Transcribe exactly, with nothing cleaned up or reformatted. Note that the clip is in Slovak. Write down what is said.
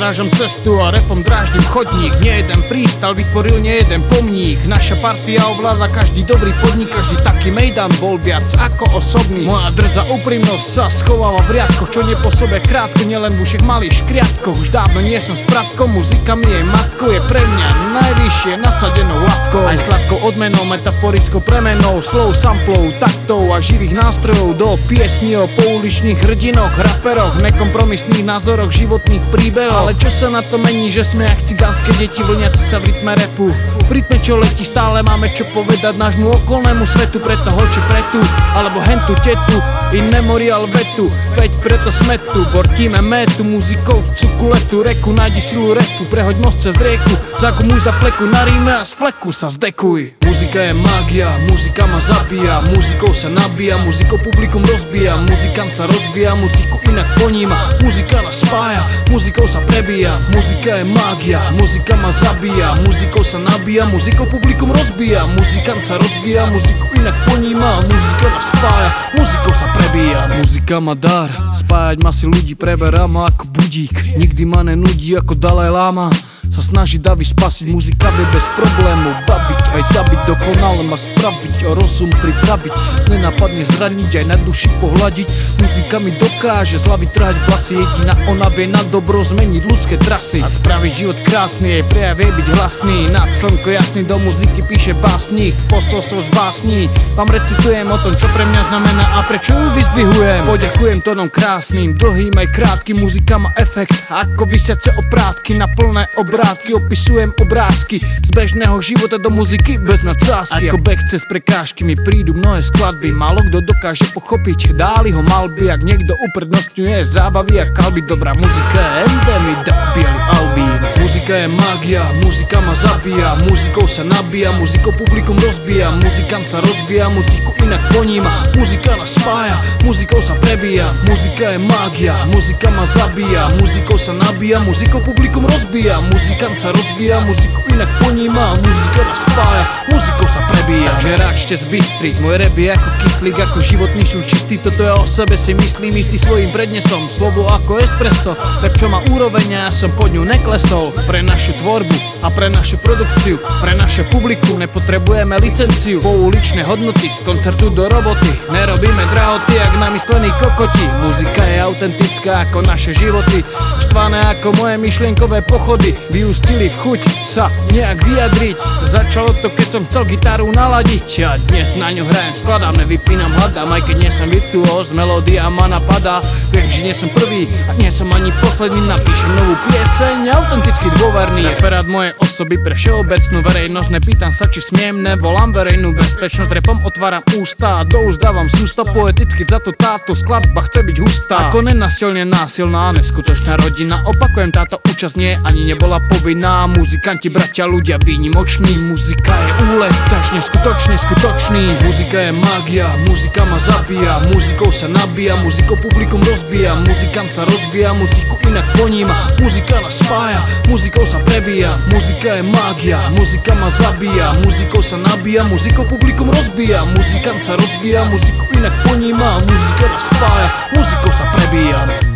strážam cestu a rapom dráždim chodník. Nie jeden prístal vytvoril nie jeden pomník. Naša partia ovláda každý dobrý podnik, každý taký mejdan bol viac ako osobný. Moja drzá úprimnosť sa schováva v riadkoch, čo nepôsobia krátko, nielen v ušich malých škriatkoch. Už dávno nie som spratkom, muzika mi jej matkou, je pre mňa najvyššie nasadenou latkou. Aj sladkou odmenou, metaforickou premenou slov, samplov, taktov a živých nástrojov do piesní o pouličných hrdinoch, raperoch, nekompromisných názoroch, životných príbehoch. Ale čo sa na to mení, že sme jak cigánske deti vlniaci sa v rytme rapu. V rytme čo letí stále máme čo povedať nášmu okolnému svetu, pre toho či pre tú, alebo hentu tetu, in memorial vetu. Veď preto sme tu, bortíme metu muzikou v cukuletu, reku, nájdi silu repu, prehoď most cez rieku, zakumuj za pleku na ríme a z fleku sa zdekuj. Muzika je mágia, muzika ma zabíja, muzikou sa nabíja, muzikou publikum rozbíja, muzikant sa rozvíja, muziku inak poníma, muzika nás spája, muzikou sa prebíja. Muzika je mágia, muzika ma zabíja, muzikou sa nabíja, muzikou publikum rozbíja, muzikant sa rozvíja, muziku inak poníma, muzika nás spája, muzikou sa prebíja. Muzika má dar, spájať masy ľudí, preberá ma ako budík, nikdy ma nenudí ako Dalaj Lama. Sa snaží davy spasiť, muzika vie bez problémov baviť, aj zabiť, dokonale ma spraviť, o rozum pripraviť, nenápadne zraniť, aj na duši pohľadiť. Muzika mi dokáže zľaviť, trhať vlasy, jediná ona vie na dobro zmeniť ľudské trasy a spraviť život krásny, jej prejav vie byť hlasný. Nad slnko jasný do muziky píše básnik, posolstvo z básní vám recitujem o tom, čo pre mňa znamená a prečo ju vyzdvihujem. Poďakujem tónom krásnym, dlhým aj krátkym, muzika má efekt ako visiace oprátky na plné obrázky. Opisujem obrázky z bežného života do muziky bez nadsázky. Ako beh cez prekážky mi prídu mnohé skladby, málo kto dokáže pochopiť, dáli ho malby, ak niekto uprednostňuje zábavy a kalby. Dobrá muzika je endemit, tak bielý albín. Muzika je mágia, muzika ma zabíja, muzikou sa nabíja, muzikou publikum rozbíja, muzikant sa rozvíja, muziku inak poníma, muzika nás spája, muzikou sa prebíja. Muzika je mágia, muzika ma zabíja, muzikou sa nabíja, muzikou publikum rozbíja, muzikant sa rozvíja, muziku inak poníma, muzika nás spája, muzikou sa prebíja. Takže račte z Bystry, môj rap je ako kyslík, ako životný šťúc čistý, toto ja o sebe si myslím istý svojím prednesom, slovo ako espresso, rap čo má úroveň a ja som pod ňu neklesol. Pre našu tvorbu a pre našu produkciu, pre naše publikum nepotrebujeme licenciu, pouličné hodnoty z koncertu do roboty, nerobíme drahoty jak namyslení kokoti. Muzika je autentická ako naše životy, štvané ako moje myšlienkové pochody, vyústili v chuť sa nejak vyjadriť. Začalo to keď som chcel gitaru naladiť, ja dnes na ňu hrajem, skladám, nevypínam, hľadám, aj keď nie som virtuóz, melódia ma napadá. Viem, že nie som prvý a nie som ani posledný, napíšem novú pieseň, autenticky dôverný. Referát mojej osoby pre všeobecnú verejnosť, nepýtam sa či smiem, nevolám verejnú bezpečnosť, repom otváram ústa a do úst dávam sústa, poeticky za to táto skladba chce byť hustá. Ako nenasilne násilná, neskutočná rodina, opakujem, táto účasť nie ani nebola povinná. Muzikanti, bratia, ľudia výnimoční, muzika je úlet, až neskutočne skutočný. Muzika je mágia, muzika ma zabíja, muzikou sa nabíja, muzikou publikum rozbíja, muzikant sa rozvíja, muziku inak poníma, muzika nás spája, muzikou sa prebíja. Muzika je mágia, muzika ma zabíja, muzikou sa nabíja, muzikou publikum rozbíja, muzikant sa rozvíja, muziku inak poníma, muzika nás spája, muzikou sa prebíja.